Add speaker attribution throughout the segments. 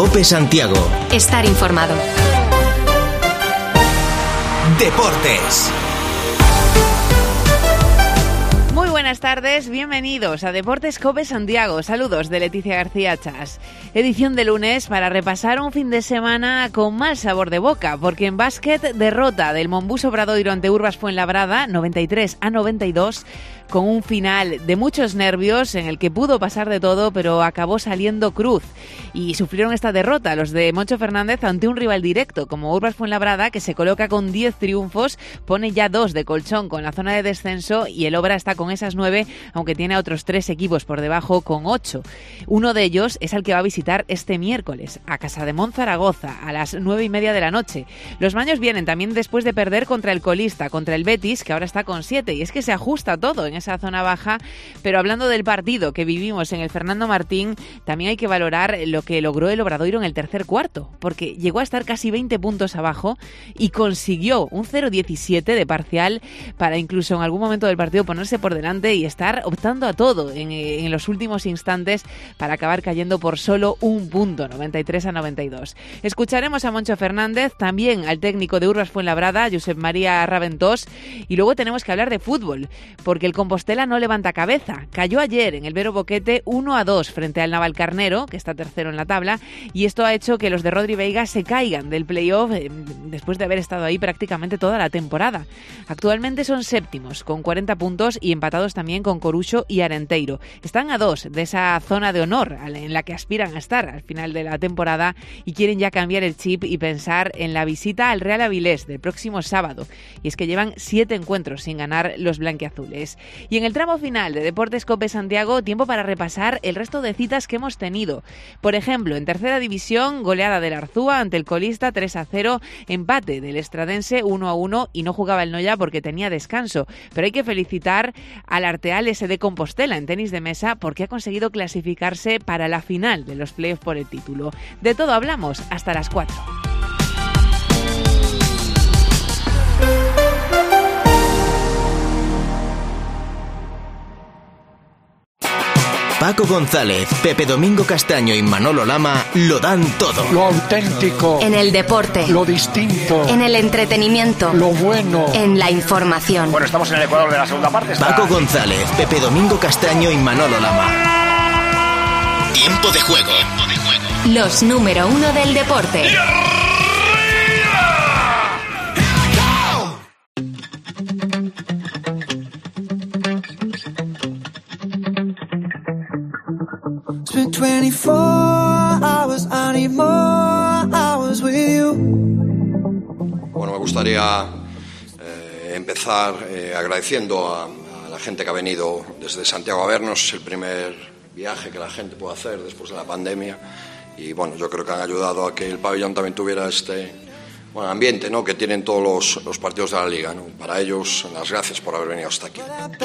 Speaker 1: COPE Santiago.
Speaker 2: Estar informado.
Speaker 1: Deportes.
Speaker 3: Muy buenas tardes, bienvenidos a Deportes COPE Santiago. Saludos de Leticia García Chas. Edición de lunes para repasar un fin de semana con mal sabor de boca, porque en básquet derrota del Monbus Obradoiro ante Urbas Fuenlabrada 93-92, con un final de muchos nervios en el que pudo pasar de todo, pero acabó saliendo cruz. Y sufrieron esta derrota los de Moncho Fernández ante un rival directo como Urbas Fuenlabrada, que se coloca con 10 triunfos, pone ya 2 de colchón con la zona de descenso, y el Obra está con esas 9, aunque tiene a otros 3 equipos por debajo con 8. Uno de ellos es el que va a visitar este miércoles a Casademont Zaragoza a las 9:30 de la noche. Los maños vienen también después de perder contra el colista, contra el Betis, que ahora está con 7, y es que se ajusta todo en esa zona baja. Pero hablando del partido que vivimos en el Fernando Martín, también hay que valorar lo que logró el Obradoiro en el tercer cuarto, porque llegó a estar casi 20 puntos abajo y consiguió un 0-17 de parcial para incluso en algún momento del partido ponerse por delante y estar optando a todo en los últimos instantes para acabar cayendo por solo un punto, 93-92. Escucharemos a Moncho Fernández, también al técnico de Urbas Fuenlabrada, Josep María Raventós, y luego tenemos que hablar de fútbol, porque el Compostela no levanta cabeza. Cayó ayer en el Vero Boquete 1-2 frente al Navalcarnero, que está tercero en la tabla, y esto ha hecho que los de Rodri Veiga se caigan del playoff después de haber estado ahí prácticamente toda la temporada. Actualmente son séptimos, con 40 puntos y empatados también con Coruxo y Arenteiro. Están a 2 de esa zona de honor en la que aspiran a estar al final de la temporada, y quieren ya cambiar el chip y pensar en la visita al Real Avilés del próximo sábado. Y es que llevan 7 encuentros sin ganar los blanquiazules. Y en el tramo final de Deportes COPE Santiago, tiempo para repasar el resto de citas que hemos tenido. Por ejemplo, en tercera división, goleada del Arzúa ante el colista 3-0, empate del Estradense 1-1, y no jugaba el Noia porque tenía descanso. Pero hay que felicitar al Arteal SD Compostela en tenis de mesa, porque ha conseguido clasificarse para la final de los playoffs por el título. De todo hablamos hasta las 4.
Speaker 1: Paco González, Pepe Domingo Castaño y Manolo Lama lo dan todo.
Speaker 4: Lo auténtico.
Speaker 2: En el deporte.
Speaker 4: Lo distinto.
Speaker 2: En el entretenimiento.
Speaker 4: Lo bueno.
Speaker 2: En la información.
Speaker 5: Bueno, estamos en el Ecuador de la segunda parte.
Speaker 1: Paco González, Pepe Domingo Castaño y Manolo Lama. Tiempo de juego.
Speaker 2: Los número 1 del deporte.
Speaker 6: Bueno, me gustaría empezar agradeciendo a la gente que ha venido desde Santiago a vernos. Es el primer viaje que la gente puede hacer después de la pandemia, y bueno, yo creo que han ayudado a que el pabellón también tuviera este buen ambiente, ¿no?, que tienen todos los partidos de la liga, ¿no? Para ellos, las gracias por haber venido hasta aquí.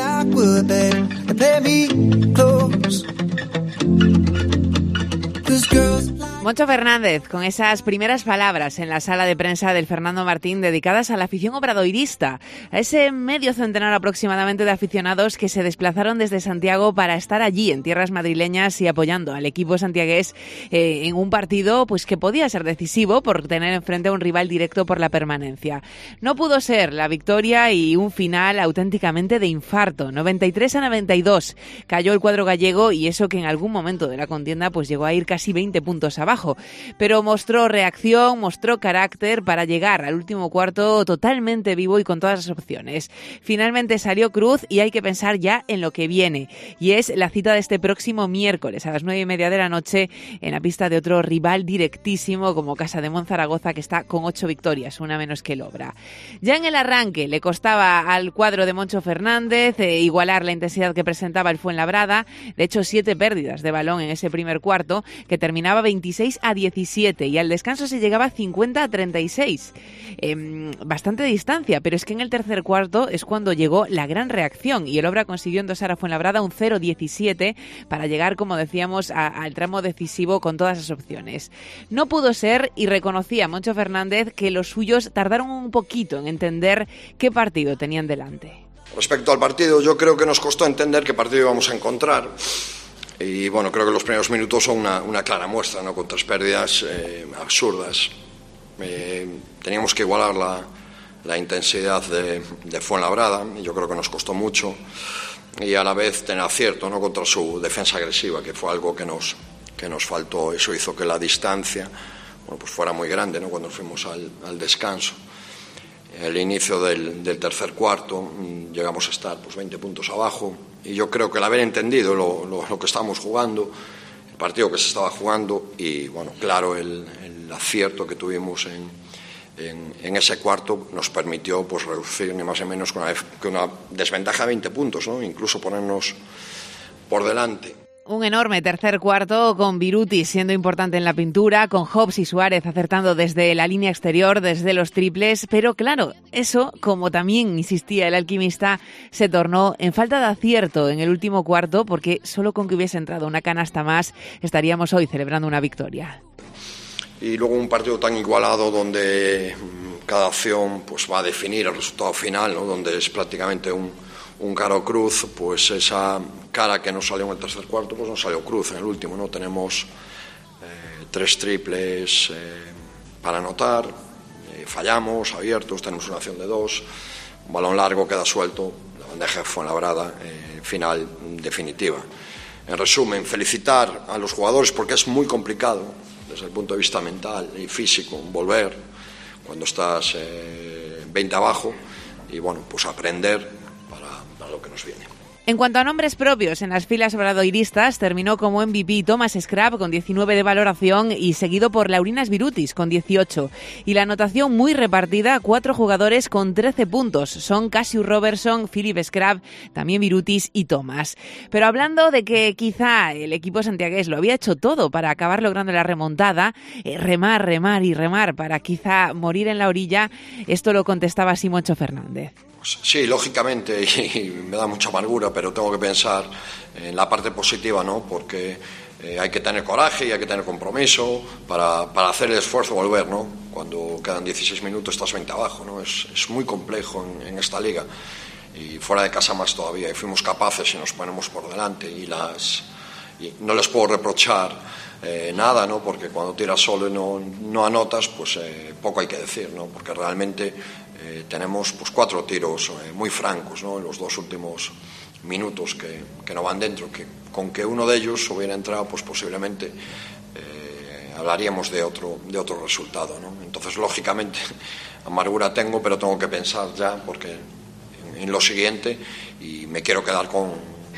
Speaker 3: Moncho Fernández, con esas primeras palabras en la sala de prensa del Fernando Martín dedicadas a la afición obradoirista, a ese medio centenar aproximadamente de aficionados que se desplazaron desde Santiago para estar allí en tierras madrileñas y apoyando al equipo santiagués en un partido pues que podía ser decisivo por tener enfrente a un rival directo por la permanencia. No pudo ser la victoria, y un final auténticamente de infarto. 93-92 cayó el cuadro gallego, y eso que en algún momento de la contienda pues llegó a ir casi 20 puntos abajo. Pero mostró reacción, mostró carácter para llegar al último cuarto totalmente vivo y con todas las opciones. Finalmente salió cruz, y hay que pensar ya en lo que viene, y es la cita de este próximo miércoles a las 9:30 de la noche en la pista de otro rival directísimo como Casademont Zaragoza, que está con 8 victorias, una menos que el Obra. Ya en el arranque le costaba al cuadro de Moncho Fernández igualar la intensidad que presentaba el Fuenlabrada. De hecho, 7 pérdidas de balón en ese primer cuarto, que terminaba 26-17, y al descanso se llegaba 50-36. Bastante distancia, pero es que en el tercer cuarto es cuando llegó la gran reacción, y el Obra consiguió endosar a Fuenlabrada un 0-17 para llegar, como decíamos, al tramo decisivo con todas las opciones. No pudo ser, y reconocía Moncho Fernández que los suyos tardaron un poquito en entender qué partido tenían delante.
Speaker 6: Respecto al partido, yo creo que nos costó entender qué partido íbamos a encontrar. Y bueno, creo que los primeros minutos son una clara muestra, ¿no? Con 3 pérdidas absurdas. Teníamos que igualar la intensidad de Fuenlabrada, y yo creo que nos costó mucho, y a la vez tener acierto, ¿no? Contra su defensa agresiva, que fue algo que nos faltó. Eso hizo que la distancia, bueno, pues fuera muy grande, ¿no? Cuando fuimos al descanso. El inicio del tercer cuarto llegamos a estar pues 20 puntos abajo, y yo creo que el haber entendido lo que estábamos jugando, el partido que se estaba jugando, y bueno, claro, el acierto que tuvimos en ese cuarto nos permitió pues reducir ni más ni menos que una desventaja de 20 puntos, ¿no? Incluso ponernos por delante.
Speaker 3: Un enorme tercer cuarto con Birutis siendo importante en la pintura, con Hobbs y Suárez acertando desde la línea exterior, desde los triples, pero claro, eso, como también insistía el alquimista, se tornó en falta de acierto en el último cuarto, porque solo con que hubiese entrado una canasta más estaríamos hoy celebrando una victoria.
Speaker 6: Y luego un partido tan igualado donde cada acción pues va a definir el resultado final, ¿no? Donde es prácticamente un cara o cruz, pues esa cara que nos salió en el tercer cuarto pues nos salió cruz en el último, ¿no? Tenemos 3 triples para anotar, fallamos abiertos, tenemos una acción de 2, un balón largo queda suelto, la bandeja de Fuenlabrada, final definitiva. En resumen, felicitar a los jugadores porque es muy complicado desde el punto de vista mental y físico volver cuando estás 20 abajo, y bueno, pues aprender para lo que nos viene.
Speaker 3: En cuanto a nombres propios, en las filas obradoiristas terminó como MVP Thomas Scrap con 19 de valoración y seguido por Laurinas Birutis con 18. Y la anotación muy repartida, 4 jugadores con 13 puntos. Son Cassius Robertson, Philip Scrap, también Birutis y Thomas. Pero hablando de que quizá el equipo santiagués lo había hecho todo para acabar logrando la remontada, remar y remar para quizá morir en la orilla, esto lo contestaba Simoncho Fernández.
Speaker 6: Sí, lógicamente, y me da mucha amargura, pero tengo que pensar en la parte positiva, ¿no? Porque hay que tener coraje y hay que tener compromiso para hacer el esfuerzo de volver, ¿no? Cuando quedan 16 minutos estás 20 abajo, ¿no? Es muy complejo en esta liga, y fuera de casa más todavía, y fuimos capaces y nos ponemos por delante, y no les puedo reprochar nada, ¿no? Porque cuando tiras solo y no anotas, pues poco hay que decir, ¿no? Porque realmente tenemos pues 4 tiros muy francos, ¿no? En los 2 últimos minutos que no van dentro, que con que uno de ellos hubiera entrado, pues posiblemente hablaríamos de otro resultado, ¿no? Entonces, lógicamente, amargura tengo, pero tengo que pensar ya porque en lo siguiente, y me quiero quedar con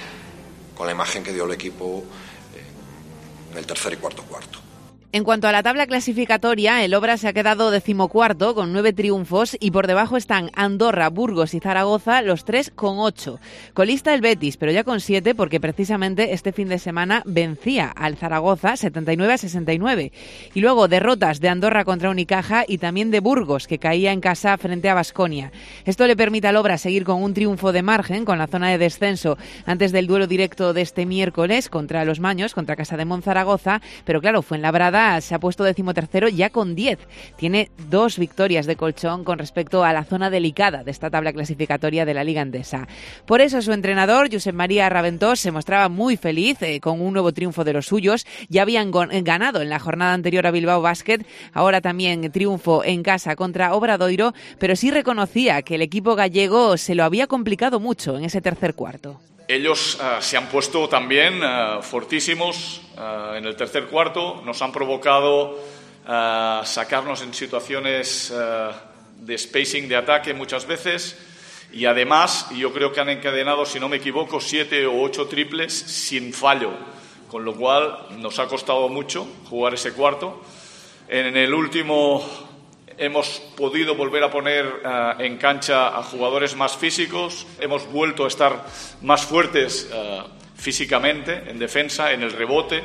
Speaker 6: la imagen que dio el equipo en el tercer y cuarto.
Speaker 3: En cuanto a la tabla clasificatoria, el Obra se ha quedado 14º con 9 triunfos y por debajo están Andorra, Burgos y Zaragoza, los 3 con 8. Colista el Betis, pero ya con 7 porque precisamente este fin de semana vencía al Zaragoza 79-69. Y luego derrotas de Andorra contra Unicaja y también de Burgos, que caía en casa frente a Baskonia. Esto le permite al Obra seguir con un triunfo de margen con la zona de descenso antes del duelo directo de este miércoles contra los Maños, contra Casademont Zaragoza, pero claro, Fuenlabrada se ha puesto 13º ya con 10. Tiene 2 victorias de colchón con respecto a la zona delicada de esta tabla clasificatoria de la Liga Endesa. Por eso su entrenador, Josep María Raventós, se mostraba muy feliz con un nuevo triunfo de los suyos. Ya habían ganado en la jornada anterior a Bilbao Basket, ahora también triunfo en casa contra Obradoiro, pero sí reconocía que el equipo gallego se lo había complicado mucho en ese tercer cuarto.
Speaker 5: Ellos se han puesto también fortísimos en el tercer cuarto, nos han provocado sacarnos en situaciones de spacing de ataque muchas veces, y además yo creo que han encadenado, si no me equivoco, 7 o 8 triples sin fallo, con lo cual nos ha costado mucho jugar ese cuarto. En el último hemos podido volver a poner en cancha a jugadores más físicos, hemos vuelto a estar más fuertes físicamente, en defensa, en el rebote,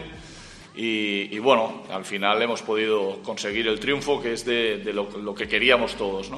Speaker 5: y bueno, al final hemos podido conseguir el triunfo, que es de lo que queríamos todos, ¿no?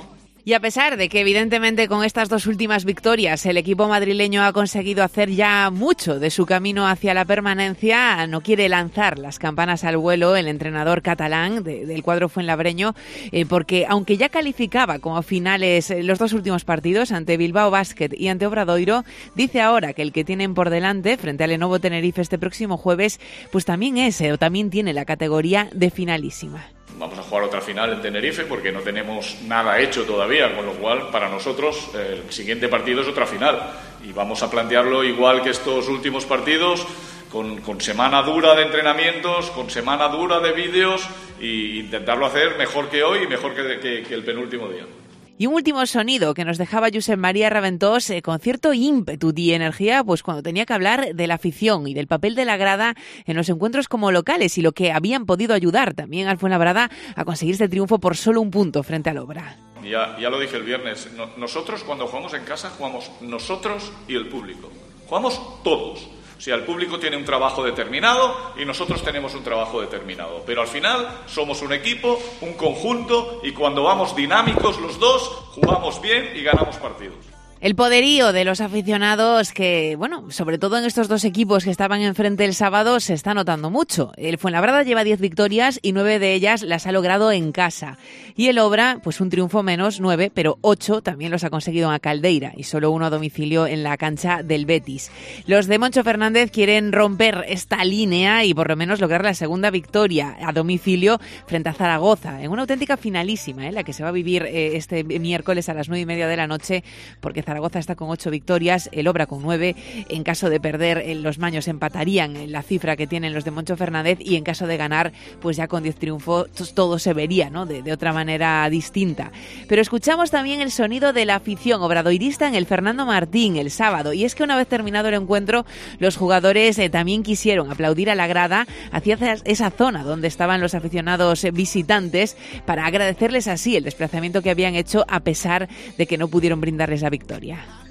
Speaker 3: Y a pesar de que evidentemente con estas dos últimas victorias el equipo madrileño ha conseguido hacer ya mucho de su camino hacia la permanencia, no quiere lanzar las campanas al vuelo el entrenador catalán del cuadro fuenlabreño, porque aunque ya calificaba como finales los dos últimos partidos ante Bilbao Basket y ante Obradoiro, dice ahora que el que tienen por delante frente al Lenovo Tenerife este próximo jueves, pues también tiene la categoría de finalísima.
Speaker 5: Vamos a jugar otra final en Tenerife porque no tenemos nada hecho todavía, con lo cual para nosotros el siguiente partido es otra final y vamos a plantearlo igual que estos últimos partidos, con semana dura de entrenamientos, con semana dura de vídeos e intentarlo hacer mejor que hoy y mejor que el penúltimo día.
Speaker 3: Y un último sonido que nos dejaba Josep María Raventós con cierto ímpetu y energía, pues cuando tenía que hablar de la afición y del papel de la grada en los encuentros como locales y lo que habían podido ayudar también al Fuenlabrada a conseguir este triunfo por solo un punto frente al Obra.
Speaker 5: Ya lo dije el viernes, nosotros cuando jugamos en casa jugamos nosotros y el público, jugamos todos. O sea, el público tiene un trabajo determinado y nosotros tenemos un trabajo determinado. Pero al final somos un equipo, un conjunto, y cuando vamos dinámicos los dos, jugamos bien y ganamos partidos.
Speaker 3: El poderío de los aficionados que, bueno, sobre todo en estos dos equipos que estaban enfrente el sábado, se está notando mucho. El Fuenlabrada lleva 10 victorias y 9 de ellas las ha logrado en casa. Y el Obra, pues un triunfo menos, 9, pero 8 también los ha conseguido en Caldeira y solo 1 a domicilio en la cancha del Betis. Los de Moncho Fernández quieren romper esta línea y por lo menos lograr la segunda victoria a domicilio frente a Zaragoza, en una auténtica finalísima, la que se va a vivir este miércoles a las 9:30 de la noche, porque Zaragoza está con 8 victorias, el Obra con 9. En caso de perder, los maños empatarían la cifra que tienen los de Moncho Fernández y en caso de ganar, pues ya con 10 triunfos todo se vería, ¿no? de otra manera distinta. Pero escuchamos también el sonido de la afición obradoirista en el Fernando Martín el sábado, y es que una vez terminado el encuentro, los jugadores también quisieron aplaudir a la grada hacia esa zona donde estaban los aficionados visitantes para agradecerles así el desplazamiento que habían hecho a pesar de que no pudieron brindarles la victoria.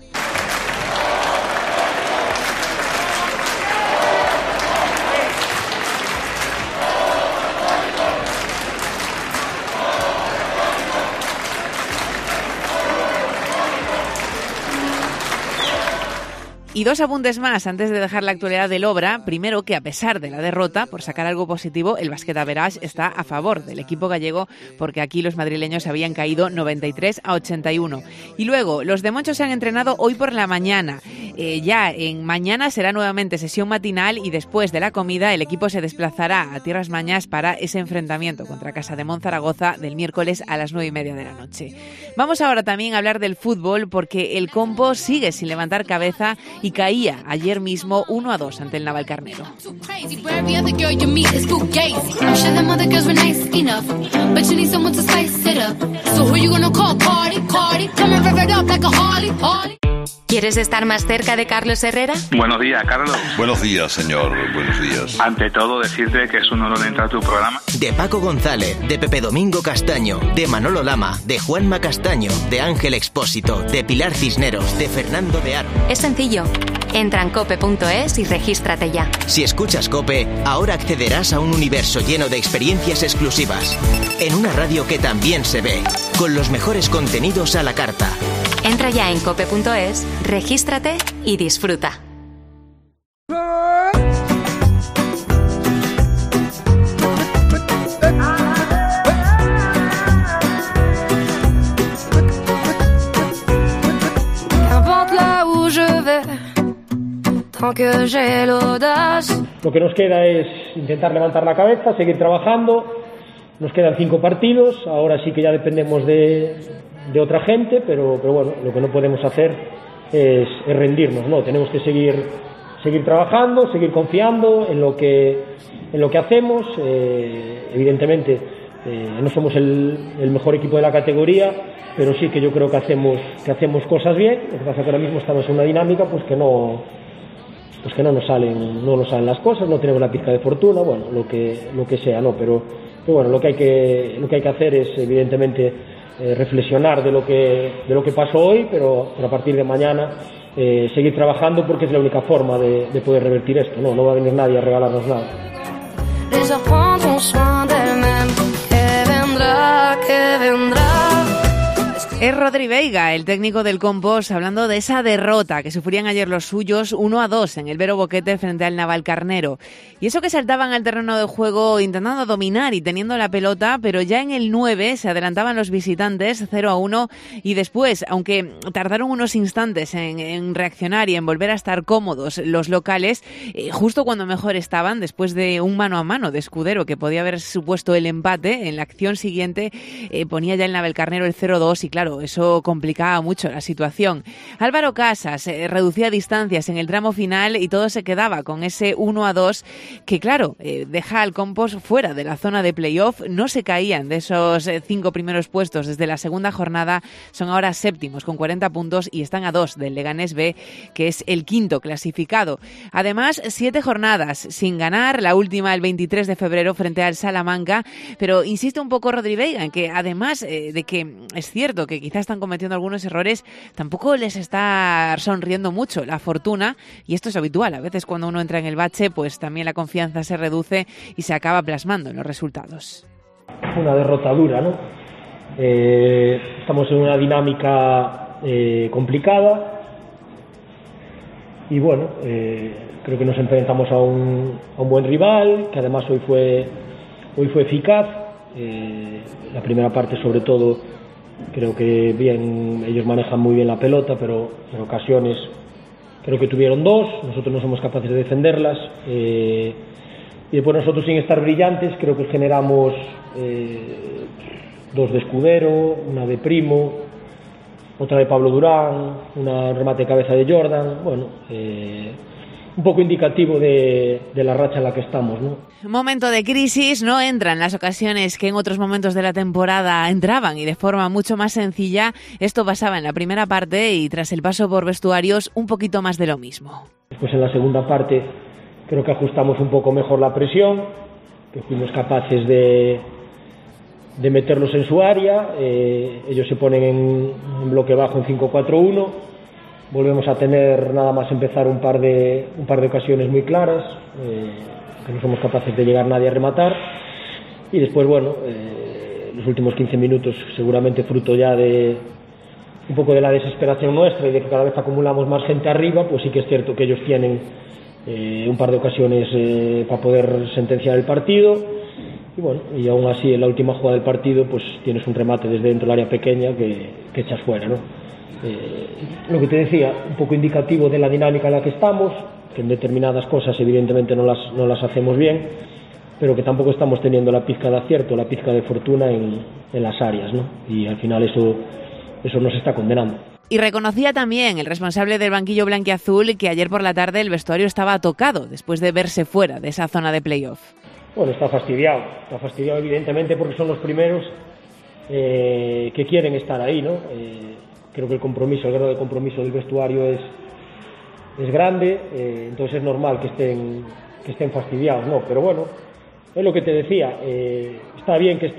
Speaker 3: Y 2 apuntes más antes de dejar la actualidad del Obra. Primero, que a pesar de la derrota, por sacar algo positivo, el Basket Average está a favor del equipo gallego, porque aquí los madrileños habían caído 93-81. Y luego, los de Moncho se han entrenado hoy por la mañana. Ya en mañana será nuevamente sesión matinal y después de la comida el equipo se desplazará a Tierras Mañas para ese enfrentamiento contra Casa de Monzaragoza del miércoles a las 9:30 de la noche. Vamos ahora también a hablar del fútbol, porque el Compo sigue sin levantar cabeza y caía ayer mismo 1-2 ante el Navalcarnero.
Speaker 2: ¿Quieres estar más cerca de Carlos Herrera?
Speaker 7: Buenos días, Carlos.
Speaker 8: Buenos días, señor. Buenos días.
Speaker 7: Ante todo, decirte que es un honor entrar a tu programa.
Speaker 1: De Paco González, de Pepe Domingo Castaño, de Manolo Lama, de Juanma Castaño, de Ángel Expósito, de Pilar Cisneros, de Fernando de Aro.
Speaker 2: Es sencillo. Entra en cope.es y regístrate ya.
Speaker 1: Si escuchas COPE, ahora accederás a un universo lleno de experiencias exclusivas. En una radio que también se ve, con los mejores contenidos a la carta.
Speaker 2: Entra ya en cope.es, regístrate y disfruta.
Speaker 9: Lo que nos queda es intentar levantar la cabeza, seguir trabajando. Nos quedan 5 partidos, ahora sí que ya dependemos de otra gente, pero bueno, lo que no podemos hacer es rendirnos, ¿no? Tenemos que seguir trabajando, seguir confiando en lo que hacemos. Evidentemente no somos el mejor equipo de la categoría, pero sí que yo creo que hacemos cosas bien. Lo que pasa es que ahora mismo estamos en una dinámica pues que no nos salen las cosas, no tenemos la pizca de fortuna, bueno, lo que sea, ¿no? Pero bueno, lo que hay que hacer es evidentemente reflexionar de lo que pasó hoy, pero a partir de mañana seguir trabajando, porque es la única forma de poder revertir esto, no va a venir nadie a regalarnos nada.
Speaker 3: Es Rodri Veiga, el técnico del Compos, hablando de esa derrota que sufrían ayer los suyos 1-2 en el Vero Boquete frente al Navalcarnero. Y eso que saltaban al terreno de juego intentando dominar y teniendo la pelota, pero ya en el 9 se adelantaban los visitantes 0-1 y después, aunque tardaron unos instantes en reaccionar y en volver a estar cómodos los locales, justo cuando mejor estaban, después de un mano a mano de Escudero que podía haber supuesto el empate, en la acción siguiente ponía ya el Navalcarnero el 0-2 y claro, eso complicaba mucho la situación. Álvaro Casas reducía distancias en el tramo final y todo se quedaba con ese 1-2 que, claro, deja al Compos fuera de la zona de playoff. No se caían de esos 5 primeros puestos desde la segunda jornada. Son ahora séptimos con 40 puntos y están a 2 del Leganés B, que es el quinto clasificado. Además, 7 jornadas sin ganar, la última el 23 de febrero frente al Salamanca, pero insiste un poco Rodri Veiga en que además de que es cierto que quizás están cometiendo algunos errores, tampoco les está sonriendo mucho la fortuna, y esto es habitual. A veces cuando uno entra en el bache, pues también la confianza se reduce y se acaba plasmando en los resultados.
Speaker 9: Una derrota dura, ¿no? Estamos en una dinámica complicada y bueno, creo que nos enfrentamos a un buen rival, que además hoy fue eficaz. La primera parte sobre todo creo que bien, ellos manejan muy bien la pelota, pero en ocasiones creo que tuvieron 2, nosotros no somos capaces de defenderlas, y después nosotros, sin estar brillantes, creo que generamos 2 de Escudero, una de Primo, otra de Pablo Durán, una remate de cabeza de Jordan. Bueno, un poco indicativo de la racha en la que estamos, ¿no?
Speaker 3: Momento de crisis, no entran las ocasiones que en otros momentos de la temporada entraban y de forma mucho más sencilla. Esto pasaba en la primera parte y tras el paso por vestuarios un poquito más de lo mismo.
Speaker 9: Después en la segunda parte creo que ajustamos un poco mejor la presión, que fuimos capaces de meterlos en su área. Ellos se ponen en bloque bajo en 5-4-1. Volvemos a tener nada más empezar un par de ocasiones muy claras, que no somos capaces de llegar nadie a rematar, y después, bueno, los últimos 15 minutos, seguramente fruto ya de un poco de la desesperación nuestra y de que cada vez acumulamos más gente arriba, pues sí que es cierto que ellos tienen un par de ocasiones para poder sentenciar el partido, y bueno, y aún así en la última jugada del partido pues tienes un remate desde dentro del área pequeña que echas fuera, ¿no? Lo que te decía, un poco indicativo de la dinámica en la que estamos, que en determinadas cosas evidentemente no las hacemos bien, pero que tampoco estamos teniendo la pizca de acierto, la pizca de fortuna en las áreas, ¿no? Y al final eso nos está condenando.
Speaker 3: Y reconocía también el responsable del banquillo blanquiazul que ayer por la tarde el vestuario estaba tocado después de verse fuera de esa zona de playoff.
Speaker 9: Bueno, está fastidiado evidentemente porque son los primeros que quieren estar ahí, ¿no? Creo que el grado de compromiso del vestuario es grande, entonces es normal que estén fastidiados, ¿no? Pero bueno, es lo que te decía, está bien que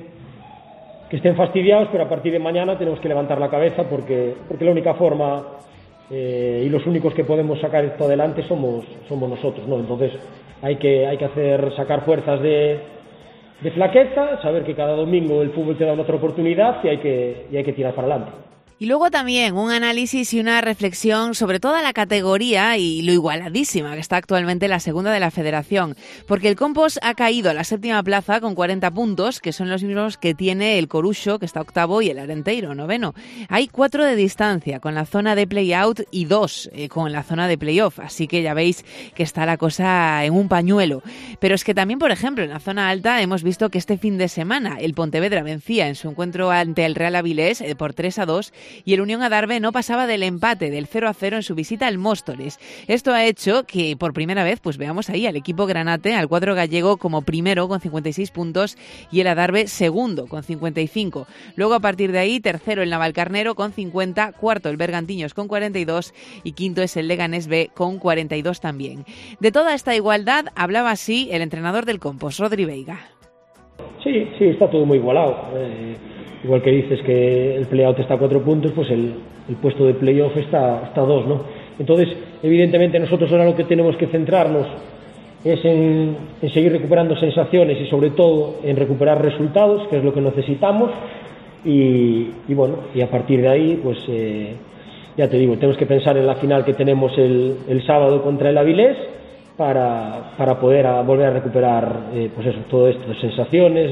Speaker 9: estén fastidiados, pero a partir de mañana tenemos que levantar la cabeza porque la única forma y los únicos que podemos sacar esto adelante somos nosotros, ¿no? Entonces hay que sacar fuerzas de flaqueza, saber que cada domingo el fútbol te da otra oportunidad y hay que tirar para adelante.
Speaker 3: Y luego también un análisis y una reflexión sobre toda la categoría y lo igualadísima que está actualmente la segunda de la Federación, porque el Compos ha caído a la 7ª plaza con 40 puntos, que son los mismos que tiene el Coruxo, que está 8º, y el Arenteiro, 9º. Hay 4 de distancia con la zona de play-out y 2 con la zona de play-off, así que ya veis que está la cosa en un pañuelo. Pero es que también, por ejemplo, en la zona alta hemos visto que este fin de semana el Pontevedra vencía en su encuentro ante el Real Avilés por 3-2, y el Unión Adarve no pasaba del empate del 0-0 en su visita al Móstoles. Esto ha hecho que por primera vez pues veamos ahí al equipo granate, al cuadro gallego, como primero con 56 puntos y el Adarve segundo con 55. Luego, a partir de ahí, tercero el Navalcarnero con 50, cuarto el Bergantiños con 42 y quinto es el Leganés B con 42 también. De toda esta igualdad hablaba así el entrenador del Compos, Rodri Veiga.
Speaker 9: Sí, está todo muy igualado. Igual que dices que el play-out está a 4 puntos, pues el puesto de play-off está a 2, ¿no? Entonces, evidentemente nosotros ahora lo que tenemos que centrarnos es en seguir recuperando sensaciones y sobre todo en recuperar resultados, que es lo que necesitamos, y bueno, y a partir de ahí pues ya te digo, tenemos que pensar en la final que tenemos el sábado contra el Avilés para poder volver a recuperar pues eso, todo esto, de sensaciones,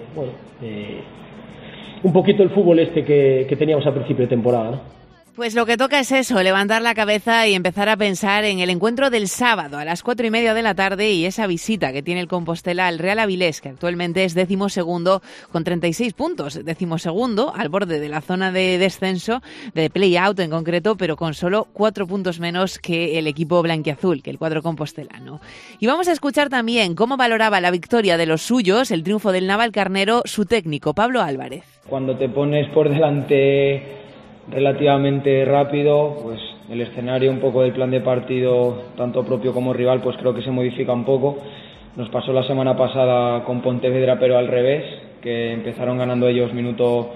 Speaker 9: un poquito el fútbol que teníamos a principio de temporada, ¿no?
Speaker 3: Pues lo que toca es eso, levantar la cabeza y empezar a pensar en el encuentro del sábado a las 4:30 de la tarde y esa visita que tiene el Compostela al Real Avilés, que actualmente es 12º con 36 puntos, 12º al borde de la zona de descenso, de play-out en concreto, pero con solo 4 puntos menos que el equipo blanquiazul, que el cuadro compostelano. Y vamos a escuchar también cómo valoraba la victoria de los suyos, el triunfo del Navalcarnero, su técnico, Pablo Álvarez.
Speaker 10: Cuando te pones por delante relativamente rápido, pues el escenario, un poco del plan de partido, tanto propio como rival, pues creo que se modifica un poco. Nos pasó la semana pasada con Pontevedra, pero al revés, que empezaron ganando ellos minuto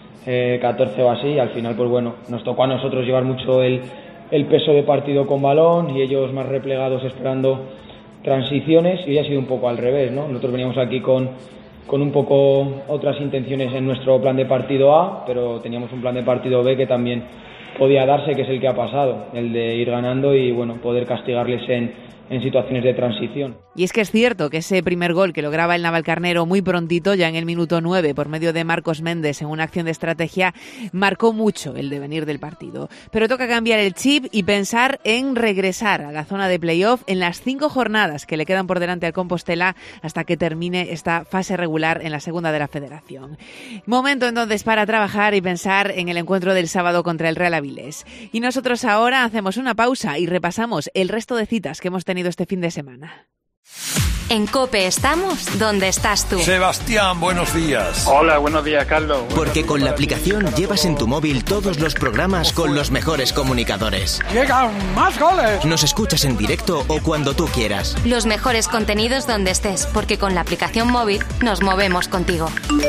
Speaker 10: 14 o así, y al final, pues bueno, nos tocó a nosotros llevar mucho el peso de partido con balón y ellos más replegados esperando transiciones, y hoy ha sido un poco al revés, ¿no? Nosotros veníamos aquí con un poco otras intenciones en nuestro plan de partido A, pero teníamos un plan de partido B que también podía darse, que es el que ha pasado, el de ir ganando y bueno, poder castigarles en situaciones de transición.
Speaker 3: Y es que es cierto que ese primer gol que lograba el Navalcarnero muy prontito, ya en el minuto 9, por medio de Marcos Méndez en una acción de estrategia, marcó mucho el devenir del partido. Pero toca cambiar el chip y pensar en regresar a la zona de playoff en las 5 jornadas que le quedan por delante al Compostela hasta que termine esta fase regular en la segunda de la Federación. Momento entonces para trabajar y pensar en el encuentro del sábado contra el Real Avilés. Y nosotros ahora hacemos una pausa y repasamos el resto de citas que hemos tenido este fin de semana.
Speaker 2: En COPE estamos donde estás tú.
Speaker 4: Sebastián, buenos días.
Speaker 7: Hola, buenos días, Carlos.
Speaker 1: Porque con la aplicación llevas en tu móvil todos los programas con los mejores comunicadores.
Speaker 4: ¡Llegan más goles!
Speaker 1: Nos escuchas en directo o cuando tú quieras.
Speaker 2: Los mejores contenidos donde estés, porque con la aplicación móvil nos movemos contigo.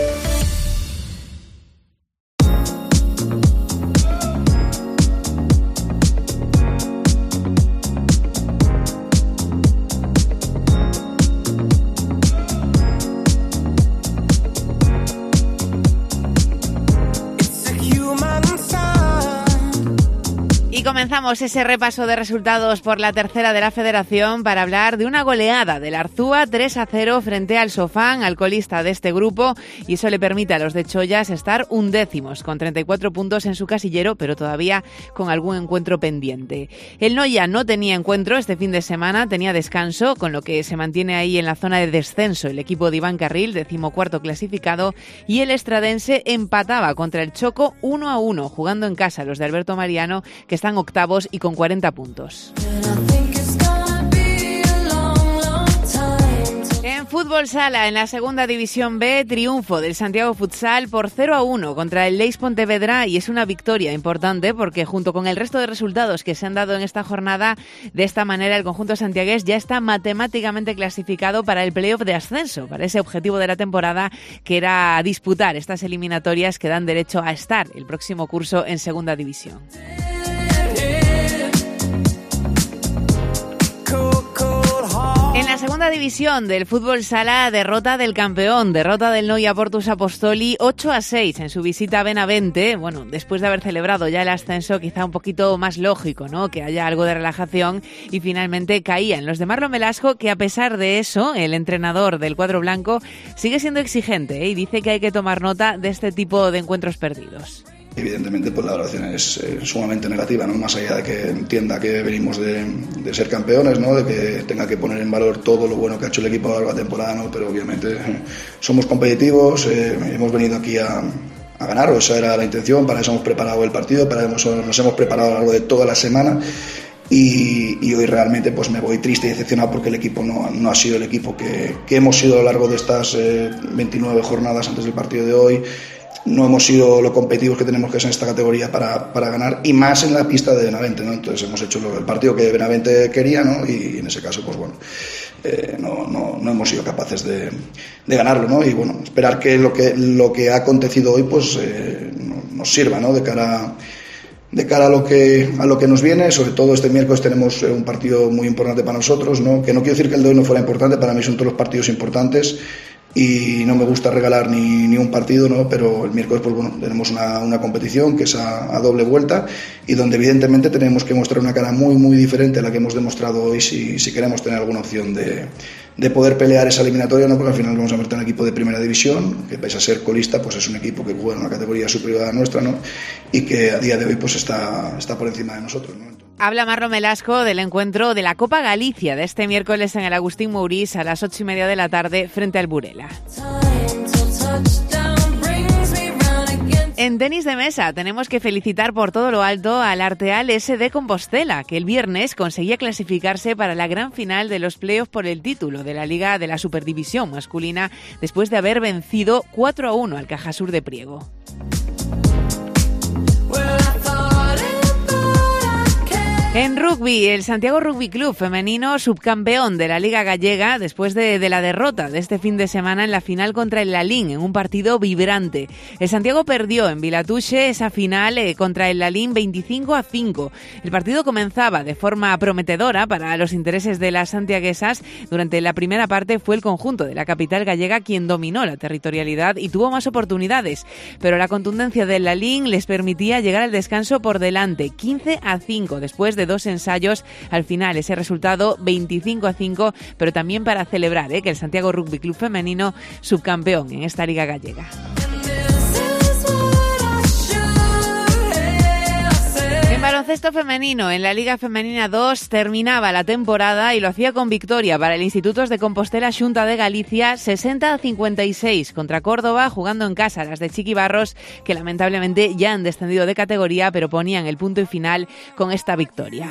Speaker 3: Y comenzamos ese repaso de resultados por la tercera de la Federación para hablar de una goleada del Arzúa 3-0 frente al Sofán, al colista de este grupo, y eso le permite a los de Chollas estar 11º con 34 puntos en su casillero, pero todavía con algún encuentro pendiente. El Noia no tenía encuentro este fin de semana, tenía descanso, con lo que se mantiene ahí en la zona de descenso el equipo de Iván Carril, 14º clasificado, y el Estradense empataba contra el Choco 1-1, jugando en casa los de Alberto Mariano, que están octavos y con 40 puntos. En fútbol sala, en la segunda división B, triunfo del Santiago Futsal por 0-1 contra el Leis Pontevedra, y es una victoria importante porque junto con el resto de resultados que se han dado en esta jornada, de esta manera el conjunto santiagués ya está matemáticamente clasificado para el playoff de ascenso, para ese objetivo de la temporada que era disputar estas eliminatorias que dan derecho a estar el próximo curso en segunda división. En la segunda división del fútbol sala, derrota del campeón, derrota del Noia Portus Apostoli 8-6 en su visita a Benavente. Bueno, después de haber celebrado ya el ascenso, quizá un poquito más lógico, ¿no?, que haya algo de relajación, y finalmente caían los de Marlon Velasco, que a pesar de eso, el entrenador del cuadro blanco sigue siendo exigente, y dice que hay que tomar nota de este tipo de encuentros perdidos.
Speaker 11: Evidentemente, pues la valoración es sumamente negativa, ¿no? Más allá de que entienda que venimos de ser campeones, ¿no?, de que tenga que poner en valor todo lo bueno que ha hecho el equipo a lo largo de la temporada, ¿no? Pero obviamente somos competitivos, hemos venido aquí a ganar, o esa era la intención, para eso hemos preparado el partido, para eso nos hemos preparado a lo largo de toda la semana. Y hoy realmente pues me voy triste y decepcionado porque el equipo no ha sido el equipo que hemos sido a lo largo de estas 29 jornadas antes del partido de hoy. No hemos sido lo competitivos que tenemos que ser en esta categoría para ganar, y más en la pista de Benavente, ¿no? Entonces hemos hecho el partido que Benavente quería, ¿no? Y en ese caso, pues bueno, no hemos sido capaces de ganarlo, ¿no? Y bueno, esperar que lo que ha acontecido hoy pues nos sirva, ¿no?, de cara a lo que nos viene. Sobre todo este miércoles tenemos un partido muy importante para nosotros, ¿no? Que no quiero decir que el de hoy no fuera importante, para mí son todos los partidos importantes, y no me gusta regalar ni un partido, ¿no? Pero el miércoles pues bueno, tenemos una competición que es a doble vuelta y donde evidentemente tenemos que mostrar una cara muy muy diferente a la que hemos demostrado hoy si queremos tener alguna opción de poder pelear esa eliminatoria, ¿no? Porque al final vamos a meter un equipo de primera división que pese a ser colista pues es un equipo que juega en una categoría superior a la nuestra, ¿no? Y que a día de hoy pues está por encima de nosotros, ¿no?
Speaker 3: Habla Marlon Velasco del encuentro de la Copa Galicia de este miércoles en el Agustín Mourís a las 8:30 de la tarde frente al Burela. En tenis de mesa tenemos que felicitar por todo lo alto al Arteal SD Compostela, que el viernes conseguía clasificarse para la gran final de los playoffs por el título de la Liga de la Superdivisión masculina después de haber vencido 4-1 al Cajasur de Priego. En rugby, el Santiago Rugby Club femenino subcampeón de la Liga Gallega después de la derrota de este fin de semana en la final contra el Lalín en un partido vibrante. El Santiago perdió en Vilatuxe esa final contra el Lalín 25-5. El partido comenzaba de forma prometedora para los intereses de las santiaguesas. Durante la primera parte fue el conjunto de la capital gallega quien dominó la territorialidad y tuvo más oportunidades, pero la contundencia del Lalín les permitía llegar al descanso por delante, 15-5 después de 2 ensayos. Al final ese resultado 25-5, pero también para celebrar que el Santiago Rugby Club femenino subcampeón en esta Liga Gallega. En baloncesto femenino, en la Liga Femenina 2 terminaba la temporada y lo hacía con victoria para el Institutos de Compostela Xunta de Galicia 60-56 contra Córdoba, jugando en casa las de Chiqui Barros, que lamentablemente ya han descendido de categoría, pero ponían el punto y final con esta victoria.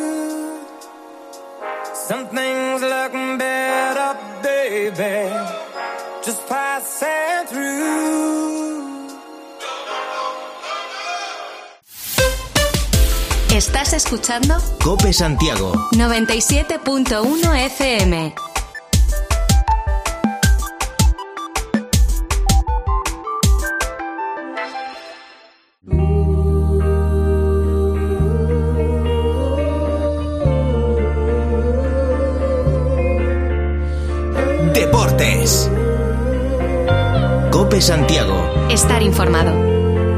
Speaker 2: ¿Estás escuchando?
Speaker 1: COPE Santiago
Speaker 2: 97.1 FM.
Speaker 1: Deportes. COPE Santiago.
Speaker 2: Estar informado.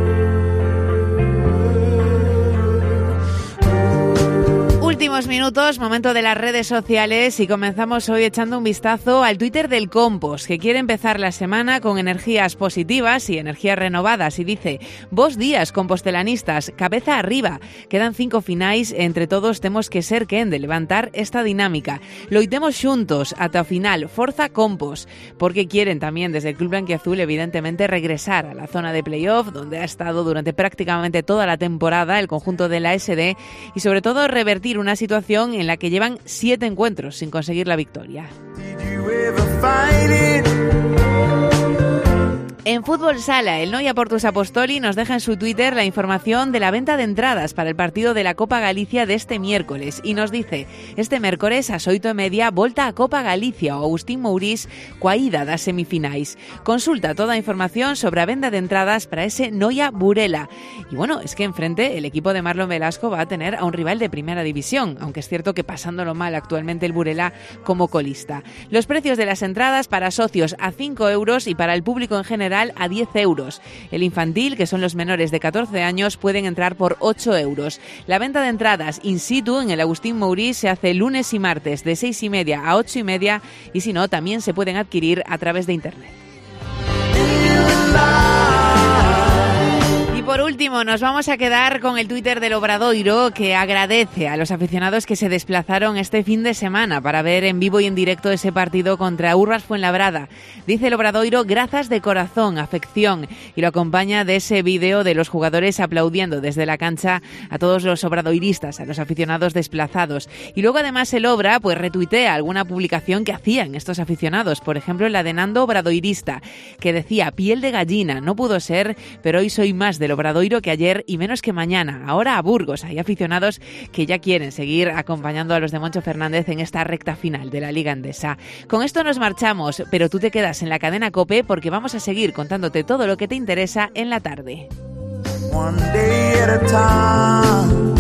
Speaker 3: Últimos minutos, momento de las redes sociales, y comenzamos hoy echando un vistazo al Twitter del Compost, que quiere empezar la semana con energías positivas y energías renovadas, y dice: Bos días, compostelanistas, cabeza arriba, quedan 5 finais, entre todos temos que ser quen de levantar esta dinámica, loitemos xuntos ata o final, forza Compost, porque quieren también desde el Club Blanquiazul evidentemente regresar a la zona de playoff, donde ha estado durante prácticamente toda la temporada el conjunto de la SD, y sobre todo revertir una situación en la que llevan 7 encuentros sin conseguir la victoria. En Fútbol Sala, el Noia Portus Apostoli nos deja en su Twitter la información de la venta de entradas para el partido de la Copa Galicia de este miércoles y nos dice: este mércores ás 8:30 volta a Copa Galicia o Agustín Mourís coa ida das semifinais. Consulta toda a información sobre a venda de entradas para ese Noia Burela. Y bueno, es que enfrente el equipo de Marlon Velasco va a tener a un rival de primera división, aunque es cierto que pasándolo mal actualmente el Burela como colista. Los precios de las entradas para socios a 5 euros y para el público en general a 10 euros. El infantil, que son los menores de 14 años, pueden entrar por 8 euros. La venta de entradas in situ en el Agustín Mourís se hace lunes y martes de 6:30 a 8:30 y si no, también se pueden adquirir a través de internet. Por último, nos vamos a quedar con el Twitter del Obradoiro, que agradece a los aficionados que se desplazaron este fin de semana para ver en vivo y en directo ese partido contra Urbas Fuenlabrada. Dice el Obradoiro: grazas de corazón, afección, y lo acompaña de ese vídeo de los jugadores aplaudiendo desde la cancha a todos los obradoiristas, a los aficionados desplazados. Y luego además el Obra pues retuitea alguna publicación que hacían estos aficionados, por ejemplo la de Nando Obradoirista, que decía: piel de gallina, no pudo ser, pero hoy soy más del Obradoiro que ayer y menos que mañana. Ahora a Burgos. Hay aficionados que ya quieren seguir acompañando a los de Moncho Fernández en esta recta final de la Liga Endesa. Con esto nos marchamos, pero tú te quedas en la cadena COPE porque vamos a seguir contándote todo lo que te interesa en la tarde. One day at a time.